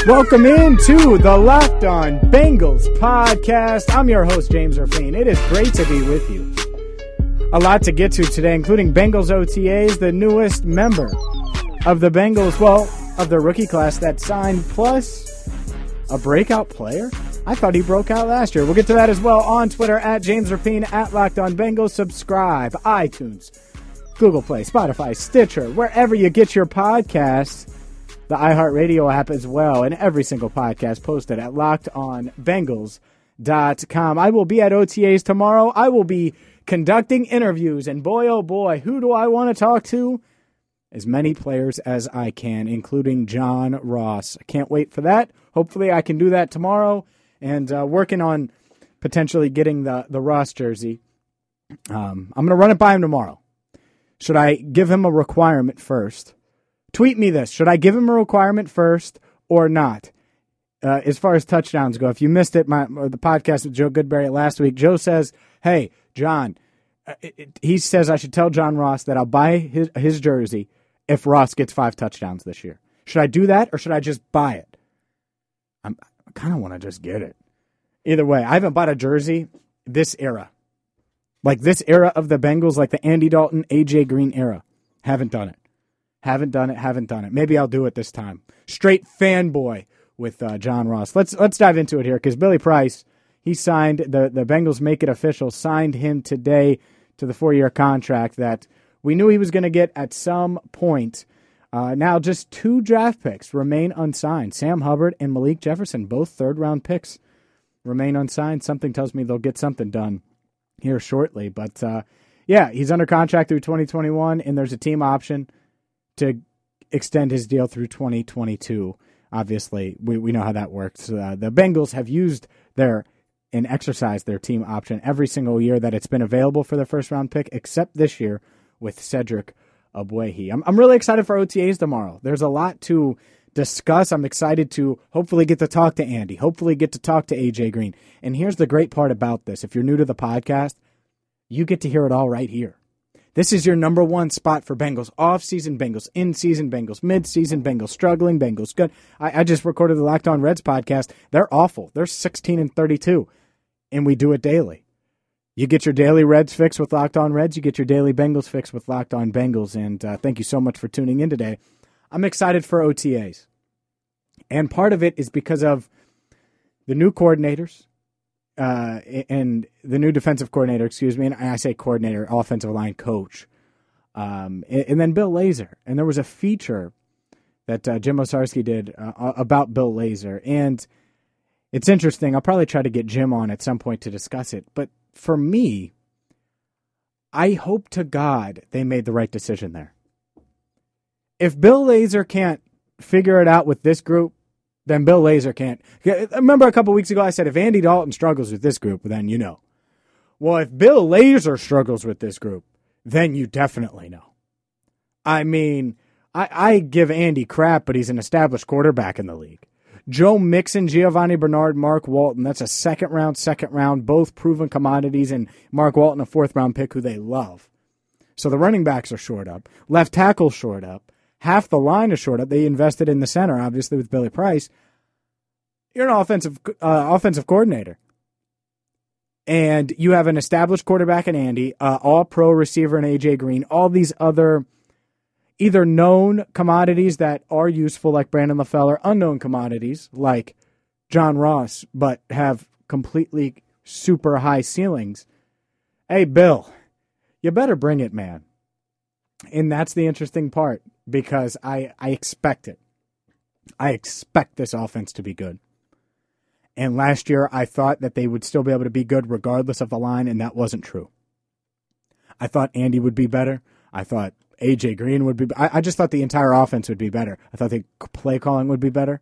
Welcome into the Locked On Bengals podcast. I'm your host, James Ruffin. It is great to be with you. A lot to get to today, including Bengals OTAs, the newest member of the Bengals, of the rookie class that signed, plus a breakout player. I thought he broke out last year. We'll get to that as well on Twitter, at James Ruffin, at Locked On Bengals. Subscribe, iTunes, Google Play, Spotify, Stitcher, wherever you get your podcasts. The iHeartRadio app as well, and every single podcast posted at LockedOnBengals.com. I will be at OTAs tomorrow. I will be conducting interviews, and boy, oh boy, who do I want to talk to? As many players as I can, including John Ross. I can't wait for that. Hopefully I can do that tomorrow, and working on potentially getting the Ross jersey. I'm going to run it by him tomorrow. Should I give him a requirement first? Tweet me this. Should I give him a requirement first or not? As far as touchdowns go, if you missed it, the podcast with Joe Goodberry last week, Joe says, hey, John, he says I should tell John Ross that I'll buy his jersey if Ross gets 5 touchdowns this year. Should I do that or should I just buy it? I kind of want to just get it. Either way, I haven't bought a jersey this era. Like this era of the Bengals, like the Andy Dalton, AJ Green era. Haven't done it. Haven't done it. Maybe I'll do it this time. Straight fanboy with John Ross. Let's dive into it here because Billy Price, he signed, the Bengals make it official, signed him today to the 4-year contract that we knew he was going to get at some point. Now just 2 draft picks remain unsigned. Sam Hubbard and Malik Jefferson, both third-round picks, remain unsigned. Something tells me they'll get something done here shortly. But, he's under contract through 2021, and there's a team option to extend his deal through 2022. Obviously, we know how that works. The Bengals have used and exercised their team option every single year that it's been available for their first-round pick, except this year with Cedric Ogbuehi. I'm really excited for OTAs tomorrow. There's a lot to discuss. I'm excited to hopefully get to talk to Andy, hopefully get to talk to AJ Green. And here's the great part about this. If you're new to the podcast, you get to hear it all right here. This is your number one spot for Bengals. Off-season Bengals, in-season Bengals, mid-season Bengals, struggling Bengals. Good. I just recorded the Locked On Reds podcast. They're awful. They're 16-32, and we do it daily. You get your daily Reds fix with Locked On Reds. You get your daily Bengals fix with Locked On Bengals. And thank you so much for tuning in today. I'm excited for OTAs. And part of it is because of the new coordinators. And the new defensive coordinator, and I say coordinator, offensive line coach, and then Bill Lazor. And there was a feature that Jim Owczarski did about Bill Lazor, and it's interesting. I'll probably try to get Jim on at some point to discuss it. But for me, I hope to God they made the right decision there. If Bill Lazor can't figure it out with this group, then Bill Lazor can't. I remember a couple weeks ago I said if Andy Dalton struggles with this group, then you know. Well, if Bill Lazor struggles with this group, then you definitely know. I mean, I give Andy crap, but he's an established quarterback in the league. Joe Mixon, Giovanni Bernard, Mark Walton, that's a second round, both proven commodities, and Mark Walton, a 4th-round pick who they love. So the running backs are shored up. Left tackle shored up. Half the line is short up. They invested in the center, obviously, with Billy Price. You're an offensive coordinator. And you have an established quarterback in Andy, all-pro receiver in A.J. Green, all these other either known commodities that are useful like Brandon LaFell or unknown commodities like John Ross but have completely super high ceilings. Hey, Bill, you better bring it, man. And that's the interesting part. Because I expect it. I expect this offense to be good. And last year, I thought that they would still be able to be good regardless of the line, and that wasn't true. I thought Andy would be better. I thought A.J. Green would be better. I just thought the entire offense would be better. I thought the play calling would be better.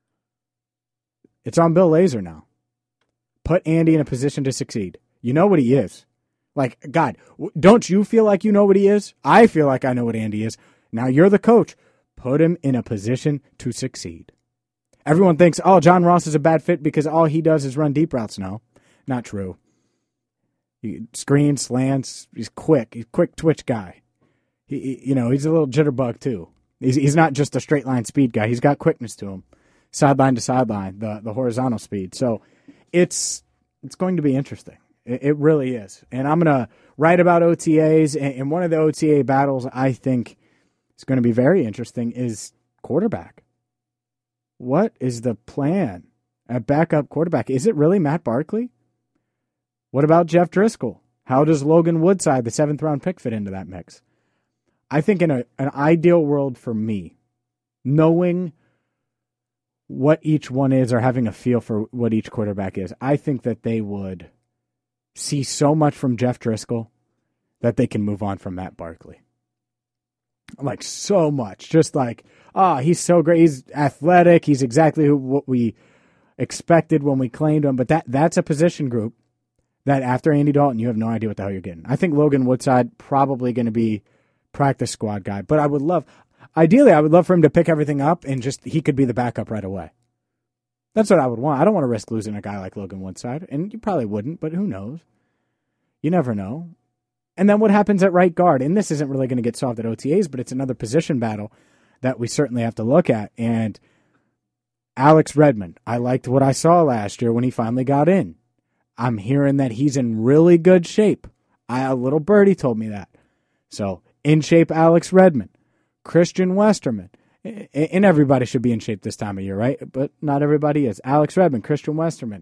It's on Bill Lazor now. Put Andy in a position to succeed. You know what he is. Like, God, don't you feel like you know what he is? I feel like I know what Andy is. Now you're the coach. Put him in a position to succeed. Everyone thinks, John Ross is a bad fit because all he does is run deep routes. No, not true. He screens, slants. He's quick. He's a quick twitch guy. He's a little jitterbug too. He's not just a straight line speed guy. He's got quickness to him. sideline to sideline, the horizontal speed. So it's going to be interesting. It really is. And I'm going to write about OTAs. And one of the OTA battles I think is going to be very interesting is quarterback. What is the plan at backup quarterback? Is it really Matt Barkley? What about Jeff Driscoll? How does Logan Woodside, the 7th-round pick, fit into that mix? I think in an ideal world for me, knowing what each one is or having a feel for what each quarterback is, I think that they would see so much from Jeff Driscoll that they can move on from Matt Barkley. Like, so much. Just like, he's so great. He's athletic. He's exactly what we expected when we claimed him. But that's a position group that after Andy Dalton, you have no idea what the hell you're getting. I think Logan Woodside probably going to be practice squad guy. But ideally, I would love for him to pick everything up and he could be the backup right away. That's what I would want. I don't want to risk losing a guy like Logan Woodside. And you probably wouldn't, but who knows? You never know. And then what happens at right guard? And this isn't really going to get solved at OTAs, but it's another position battle that we certainly have to look at. And Alex Redmond, I liked what I saw last year when he finally got in. I'm hearing that he's in really good shape. A little birdie told me that. So, in shape Alex Redmond, Christian Westerman, and everybody should be in shape this time of year, right? But not everybody is. Alex Redmond, Christian Westerman.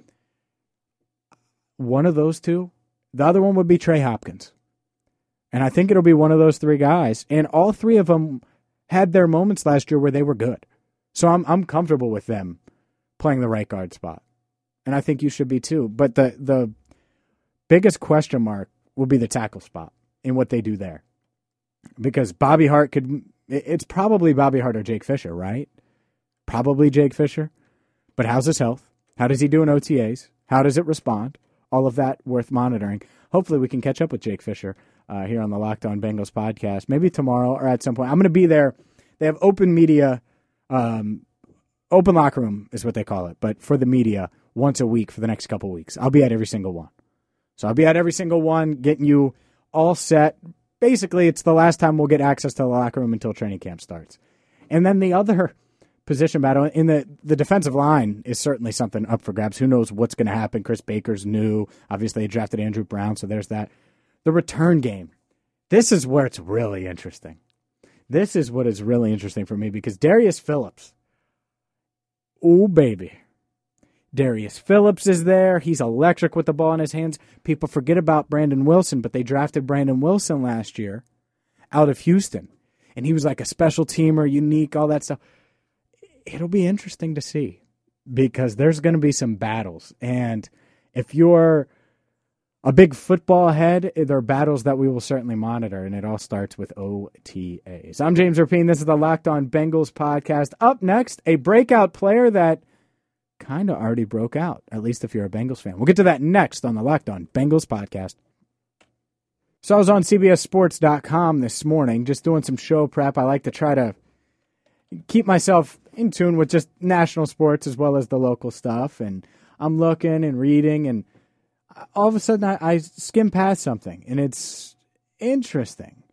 One of those two. The other one would be Trey Hopkins. And I think it'll be one of those three guys. And all three of them had their moments last year where they were good. So I'm comfortable with them playing the right guard spot. And I think you should be too. But the biggest question mark will be the tackle spot and what they do there. Because Bobby Hart it's probably Bobby Hart or Jake Fisher, right? Probably Jake Fisher. But how's his health? How does he do in OTAs? How does it respond? All of that worth monitoring. Hopefully we can catch up with Jake Fisher here on the Locked On Bengals podcast, maybe tomorrow or at some point. I'm going to be there. They have open media, open locker room is what they call it, but for the media once a week for the next couple weeks. I'll be at every single one. So I'll be at every single one, getting you all set. Basically, it's the last time we'll get access to the locker room until training camp starts. And then the other position battle in the defensive line is certainly something up for grabs. Who knows what's going to happen? Chris Baker's new. Obviously, they drafted Andrew Brown, so there's that. The return game. This is where it's really interesting. This is what is really interesting for me because Darius Phillips. Oh, baby. Darius Phillips is there. He's electric with the ball in his hands. People forget about Brandon Wilson, but they drafted Brandon Wilson last year out of Houston. And he was like a special teamer, unique, all that stuff. It'll be interesting to see because there's going to be some battles. And if you're a big football head, there are battles that we will certainly monitor, and it all starts with OTAs. I'm James Rapien. This is the Locked On Bengals podcast. Up next, a breakout player that kind of already broke out, at least if you're a Bengals fan. We'll get to that next on the Locked On Bengals podcast. So I was on CBSSports.com this morning just doing some show prep. I like to try to keep myself in tune with just national sports as well as the local stuff. And I'm looking and reading, and all of a sudden I skim past something, and it's interesting.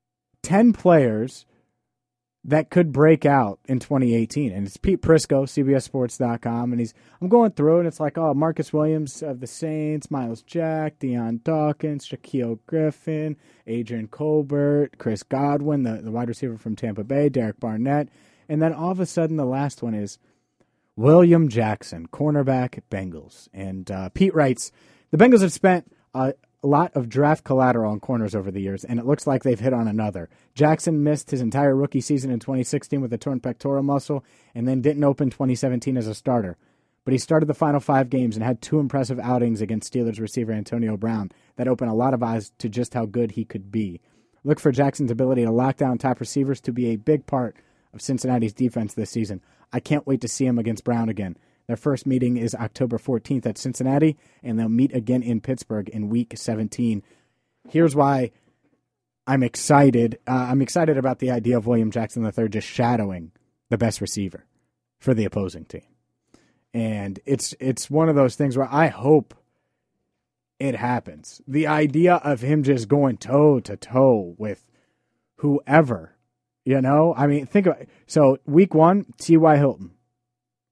10 players that could break out in 2018. And it's Pete Prisco, CBSSports.com, and I'm going through, and it's like, Marcus Williams of the Saints, Miles Jack, Deion Dawkins, Shaquille Griffin, Adrian Colbert, Chris Godwin, the wide receiver from Tampa Bay, Derek Barnett. And then all of a sudden the last one is William Jackson, cornerback, Bengals. And Pete writes, the Bengals have spent a lot of draft collateral on corners over the years, and it looks like they've hit on another. Jackson missed his entire rookie season in 2016 with a torn pectoral muscle and then didn't open 2017 as a starter. But he started the final 5 games and had 2 impressive outings against Steelers receiver Antonio Brown that opened a lot of eyes to just how good he could be. Look for Jackson's ability to lock down top receivers to be a big part of Cincinnati's defense this season. I can't wait to see him against Brown again. Their first meeting is October 14th at Cincinnati, and they'll meet again in Pittsburgh in Week 17. Here's why I'm excited. I'm excited about the idea of William Jackson III just shadowing the best receiver for the opposing team. And it's one of those things where I hope it happens. The idea of him just going toe-to-toe with whoever, I mean, think about it. So Week 1, T.Y. Hilton.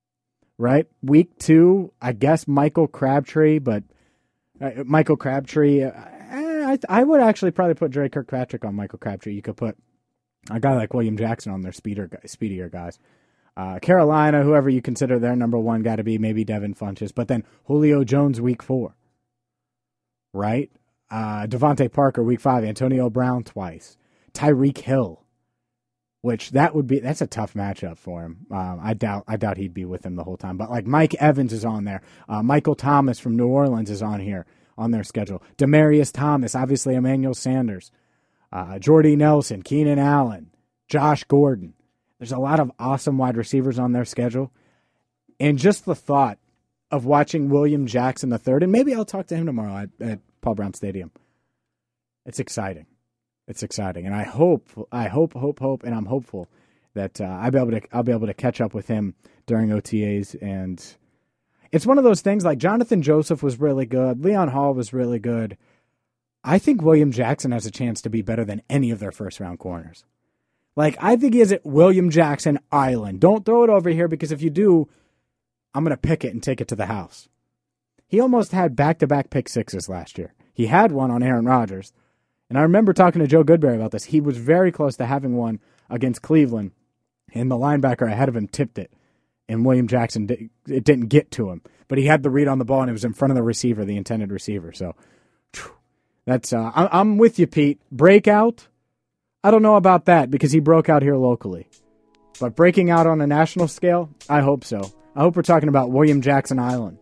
right? Week 2, I guess Michael Crabtree, but Michael Crabtree, I would actually probably put Dre Kirkpatrick on Michael Crabtree. You could put a guy like William Jackson on their speedier guys. Carolina, whoever you consider their number one, got to be maybe Devin Funchess, but then Julio Jones week 4, right? Devontae Parker week 5, Antonio Brown twice, Tyreek Hill, which that's a tough matchup for him. I doubt he'd be with him the whole time, but like Mike Evans is on there. Michael Thomas from New Orleans is on here on their schedule. Demaryius Thomas, obviously Emmanuel Sanders, Jordy Nelson, Keenan Allen, Josh Gordon. There's a lot of awesome wide receivers on their schedule. And just the thought of watching William Jackson III, and maybe I'll talk to him tomorrow at Paul Brown Stadium. It's exciting. It's exciting. And I hope, and I'm hopeful that I'll be able to catch up with him during OTAs. And it's one of those things like Jonathan Joseph was really good. Leon Hall was really good. I think William Jackson has a chance to be better than any of their first-round corners. Like, I think he is at William Jackson Island. Don't throw it over here, because if you do, I'm going to pick it and take it to the house. He almost had back-to-back pick sixes last year. He had one on Aaron Rodgers. And I remember talking to Joe Goodberry about this. He was very close to having one against Cleveland, and the linebacker ahead of him tipped it. And William Jackson, it didn't get to him. But he had the read on the ball, and it was in front of the receiver, the intended receiver. So, that's I'm with you, Pete. Breakout? I don't know about that, because he broke out here locally. But breaking out on a national scale, I hope so. I hope we're talking about William Jackson Island.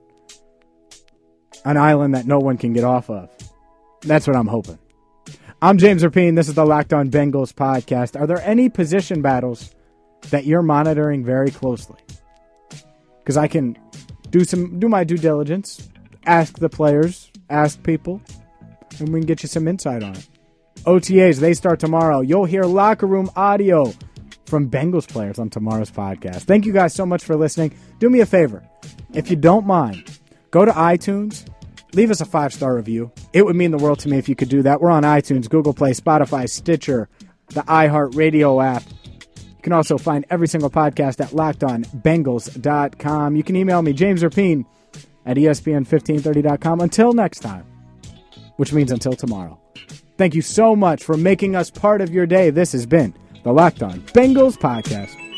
An island that no one can get off of. That's what I'm hoping. I'm James Rapien. This is the Locked On Bengals podcast. Are there any position battles that you're monitoring very closely? Because I can do my due diligence, ask the players, ask people, and we can get you some insight on it. OTAs, they start tomorrow. You'll hear locker room audio from Bengals players on tomorrow's podcast. Thank you guys so much for listening. Do me a favor. If you don't mind, go to iTunes, leave us a 5-star review. It would mean the world to me if you could do that. We're on iTunes, Google Play, Spotify, Stitcher, the iHeartRadio app. You can also find every single podcast at LockedOnBengals.com. You can email me, James Rapien, at ESPN1530.com. Until next time, which means until tomorrow. Thank you so much for making us part of your day. This has been the Locked On Bengals podcast.